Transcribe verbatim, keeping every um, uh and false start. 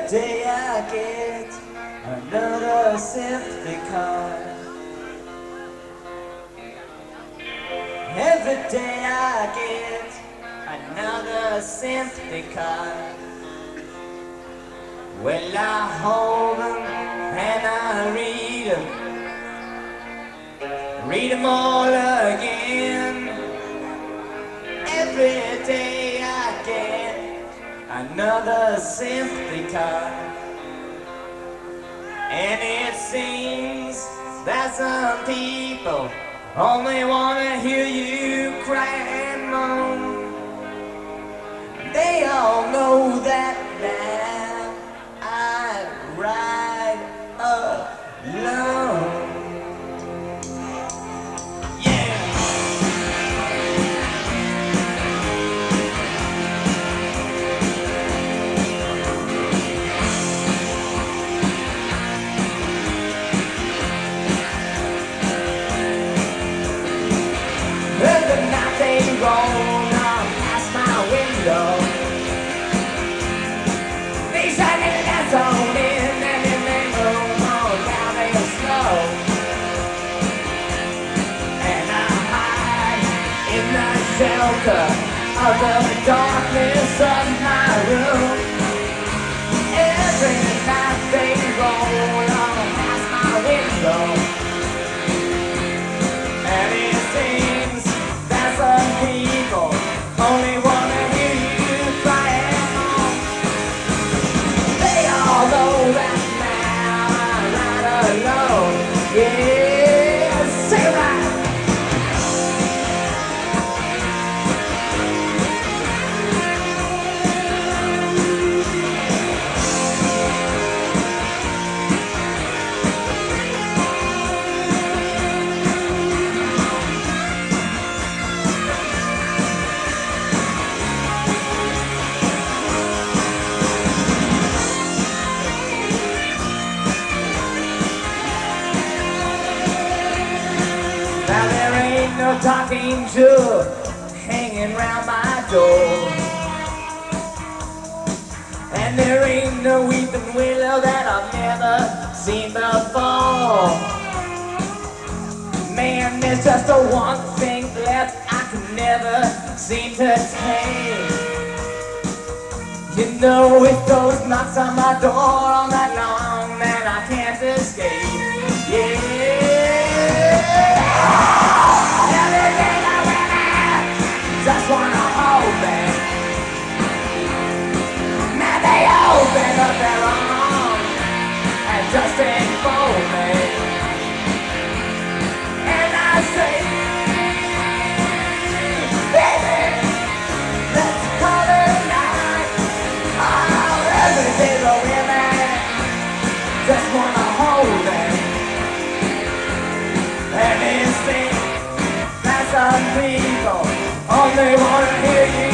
day I get another sympathy card. Every day I get another sympathy card. Well, I hold them and I read them, read them all again. Every day I get another sympathy card. And it seems that some people only want to hear you cry and moan. They all know that now I ride alone. Roll on past my window. They shine in that zone in, and then they move on down real slow. And I hide in the shelter of the darkness of my room. Every night they roll on past my window. And it seems that some people only wanna hear you cry and moan. They all know that now I'm not alone. Yeah, say it right. Now there ain't no talking jug hanging round my door, and there ain't no weeping willow that I've never seen before. Man, there's just a one thing left I can never seem to take. You know, if those knocks on my door all night long, man, I can't escape. Yeah. Just wanna hold me. Now they open up their arms and just enfold me. And I say, baby, let's call it a night. Oh, every day the women just wanna hold me. And it seems that some people only wanna hear you